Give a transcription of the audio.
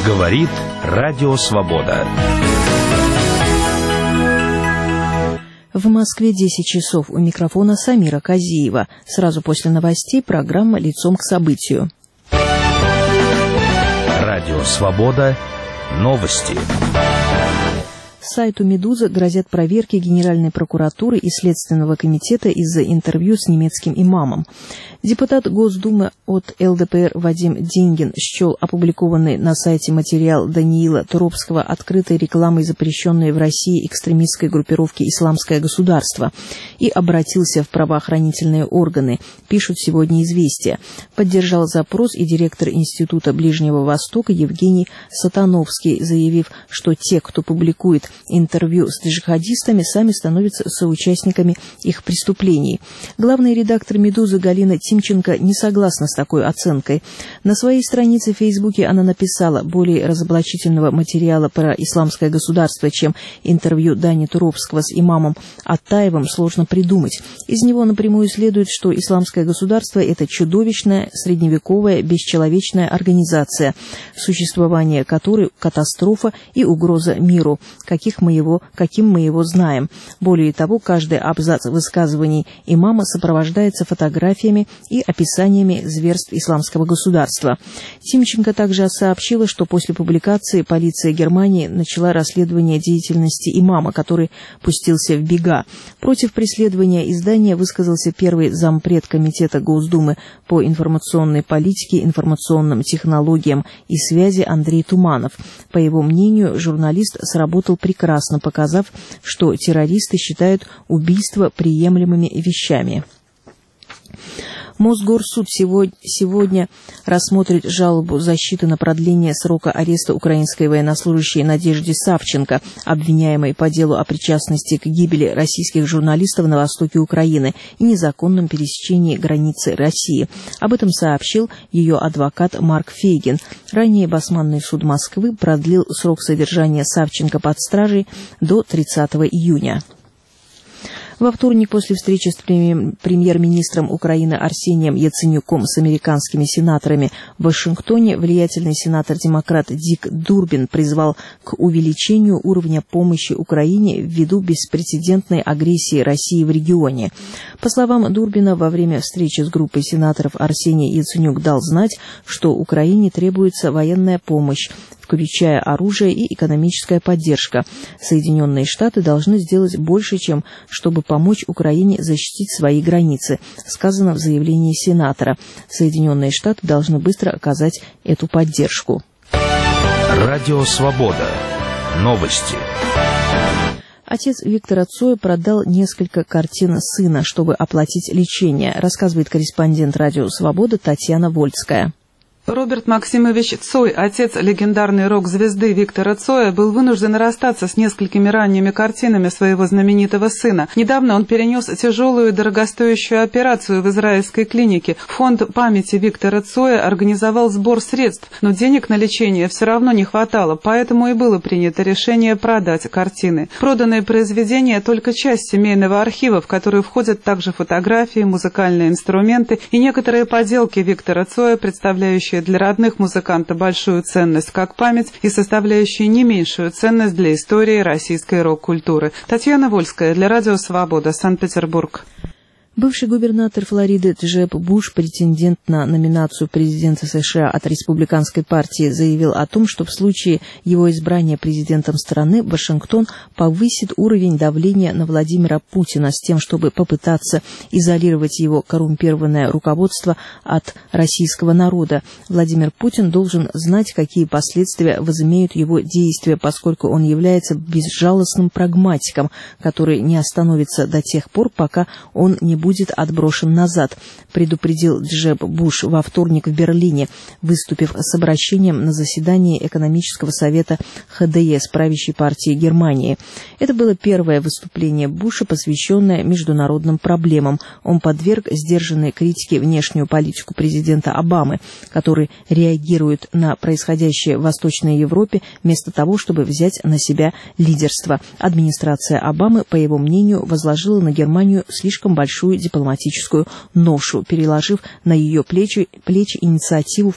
Говорит Радио Свобода. В Москве 10 часов. У микрофона Самира Казиева. Сразу после новостей программа «Лицом к событию». Радио Свобода. Новости. Сайту «Медуза» грозят проверки Генеральной прокуратуры и Следственного комитета из-за интервью с немецким имамом. Депутат Госдумы от ЛДПР Вадим Деньгин счел опубликованный на сайте материал Даниила Туровского открытой рекламой запрещенной в России экстремистской группировки «Исламское государство» и обратился в правоохранительные органы, пишут сегодня «Известия». Поддержал запрос и директор Института Ближнего Востока Евгений Сатановский, заявив, что те, кто публикует интервью с джихадистами, сами становятся соучастниками их преступлений. Главный редактор «Медузы» Галина Тимченко не согласна с такой оценкой. На своей странице в Фейсбуке она написала: более разоблачительного материала про исламское государство, чем интервью Дани Туровского с имамом Аттаевым, сложно придумать. Из него напрямую следует, что исламское государство – это чудовищная, средневековая, бесчеловечная организация, существование которой – катастрофа и угроза миру, каким мы его знаем. Более того, каждый абзац высказываний имама сопровождается фотографиями и описаниями зверств исламского государства. Тимченко также сообщила, что после публикации полиция Германии начала расследование деятельности имама, который пустился в бега. Против преследования издания высказался первый зампред Комитета Госдумы по информационной политике, информационным технологиям и связи Андрей Туманов. По его мнению, журналист сработал прекрасно, показав, что террористы считают убийства приемлемыми вещами. Мосгорсуд сегодня рассмотрит жалобу защиты на продление срока ареста украинской военнослужащей Надежды Савченко, обвиняемой по делу о причастности к гибели российских журналистов на востоке Украины и незаконном пересечении границы России. Об этом сообщил ее адвокат Марк Фейгин. Ранее Басманный суд Москвы продлил срок содержания Савченко под стражей до 30 июня. Во вторник, после встречи с премьер-министром Украины Арсением Яценюком с американскими сенаторами в Вашингтоне, влиятельный сенатор-демократ Дик Дурбин призвал к увеличению уровня помощи Украине ввиду беспрецедентной агрессии России в регионе. По словам Дурбина, во время встречи с группой сенаторов Арсений Яценюк дал знать, что Украине требуется военная помощь, включая оружие и экономическая поддержка. Соединенные Штаты должны сделать больше, чем чтобы помочь Украине защитить свои границы, сказано в заявлении сенатора. Соединенные Штаты должны быстро оказать эту поддержку. Радио Свобода. Новости. Отец Виктора Цоя продал несколько картин сына, чтобы оплатить лечение, рассказывает корреспондент Радио Свобода Татьяна Вольская. Роберт Максимович Цой, отец легендарной рок-звезды Виктора Цоя, был вынужден расстаться с несколькими ранними картинами своего знаменитого сына. Недавно он перенес тяжелую и дорогостоящую операцию в израильской клинике. Фонд памяти Виктора Цоя организовал сбор средств, но денег на лечение все равно не хватало, поэтому и было принято решение продать картины. Проданные произведения – только часть семейного архива, в который входят также фотографии, музыкальные инструменты и некоторые поделки Виктора Цоя, представляющие для родных музыканта большую ценность как память и составляющие не меньшую ценность для истории российской рок-культуры. Татьяна Вольская для Радио Свобода, Санкт-Петербург. Бывший губернатор Флориды Джеб Буш, претендент на номинацию президента США от республиканской партии, заявил о том, что в случае его избрания президентом страны Вашингтон повысит уровень давления на Владимира Путина с тем, чтобы попытаться изолировать его коррумпированное руководство от российского народа. Владимир Путин должен знать, какие последствия возымеют его действия, поскольку он является безжалостным прагматиком, который не остановится до тех пор, пока он не будет отброшен назад, предупредил Джеб Буш во вторник в Берлине, выступив с обращением на заседании экономического совета ХДС, правящей партии Германии. Это было первое выступление Буша, посвященное международным проблемам. Он подверг сдержанной критике внешнюю политику президента Обамы, который реагирует на происходящее в Восточной Европе вместо того, чтобы взять на себя лидерство. Администрация Обамы, по его мнению, возложила на Германию слишком большую дипломатическую ношу, переложив на ее плечи инициативу